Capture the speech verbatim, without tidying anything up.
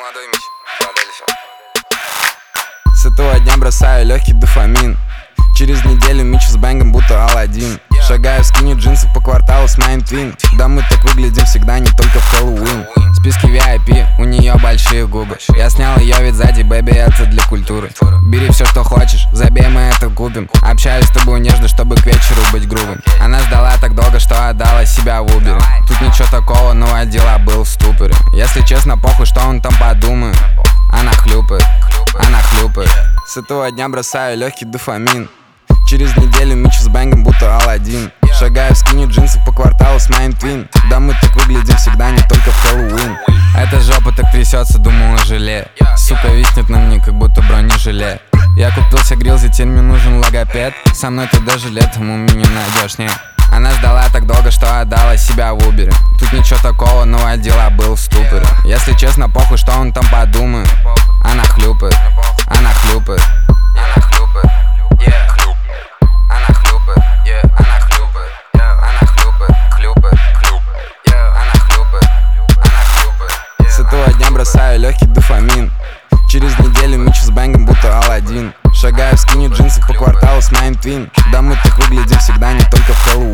молодой Мич, Филадельфия. С этого дня бросаю легкий дофамин. Через неделю Мич с бэнгом будто Аладдин. Шагаю в скине джинсов по кварталу с моим твин. Да мы так выглядим всегда, не только в Хэллоуин. В списке ви ай пи, у нее большие губы. Я снял ее ведь сзади, бэби, это для культуры. Бери все, что хочешь, забей, мы это купим. Общаюсь с тобой нежно, чтобы к вечеру быть грубым. Она ждала так долго, что отдала себя в Uber. Тут ничего такого, но от дела был в ступоре. Если честно, похуй, что он там подумает. Она хлюпает, она хлюпает. С этого дня бросаю легкий дофамин. Через неделю Мич с бэнгом будто Аладдин. Шагаю в скине джинсов по кварталу с моим твин. Да мы так выглядим всегда, не только в Хэллоуин. Эта жопа так трясется, думала, желе. Сука виснет на мне, как будто бронежилет. Я купился грилзи, теперь мне нужен логопед. Со мной ты даже летом у меня найдешь, не. Она ждала так долго, что отдала себя в Uber. Тут ничего такого, но от дела был в ступоре. Если честно, похуй, что он там подумает. Она хлюпает, она хлюпает. Она хлюпает, yeah. Она хлюпает, yeah. Она хлюпает, yeah. Она хлюпает, хлюпает, хлюпает, yeah. Она хлюпает, она хлюпает, yeah. С этого дня бросаю легкий дофамин. Через неделю Мич с бэнгом будто Аладдин. Шагаю в скине джинсов по кварталу с моим твин. Да мы так выглядим всегда, не только в Хэллоуин.